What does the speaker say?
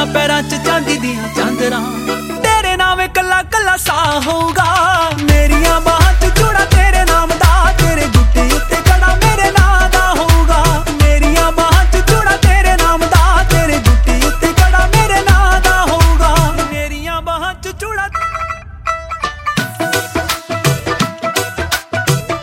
पैरां च चांदी दियां चांदरां तेरे नावे कला कला सा होगा मेरियां